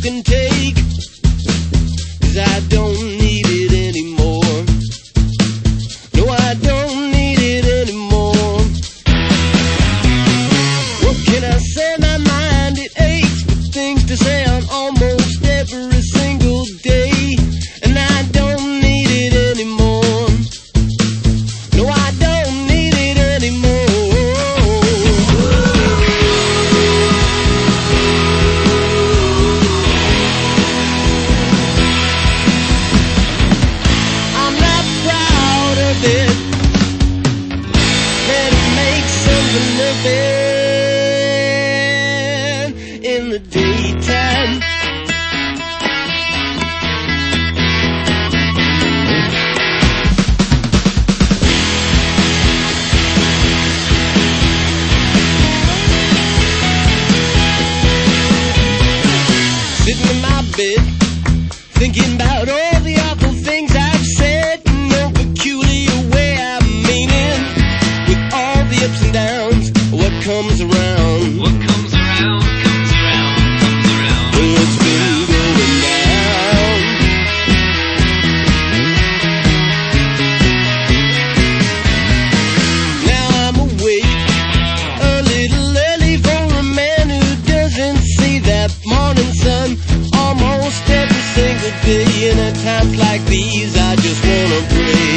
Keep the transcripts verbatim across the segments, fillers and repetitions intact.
can take, 'cause I don't need it anymore. No, I don't need it anymore. What can I say? My mind, it aches with things to say on almost every single day, and I don't need it anymore. No, I don't need it anymore. I'm not proud of it, but it makes something of it in the daytime. Sitting in my bed, thinking about all the awful things I've said in no peculiar way I mean it. With all the ups and downs, what comes around? What comes around, comes around, comes around. What's been going down? Now I'm awake a little early for a man who doesn't see that morning sun almost every single day. And at times like these, I just wanna pray.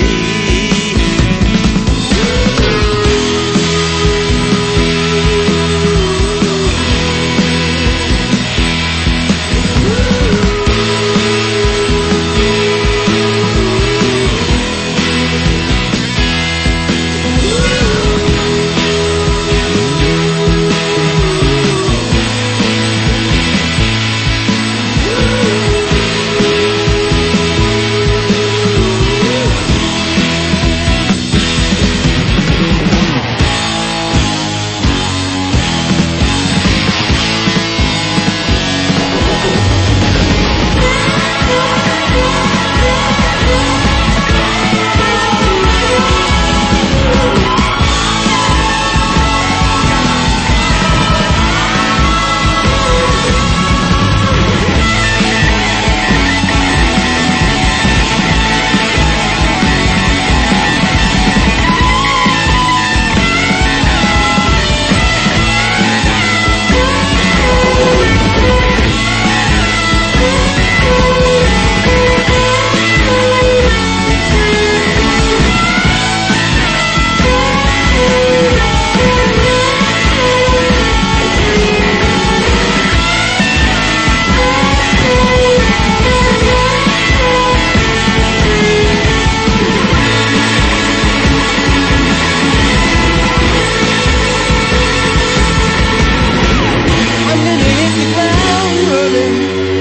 I'm gonna hit the ground running.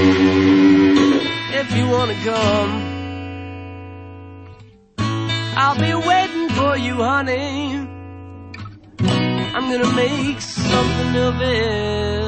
If you wanna come, I'll be waiting for you, honey. I'm gonna make something of it.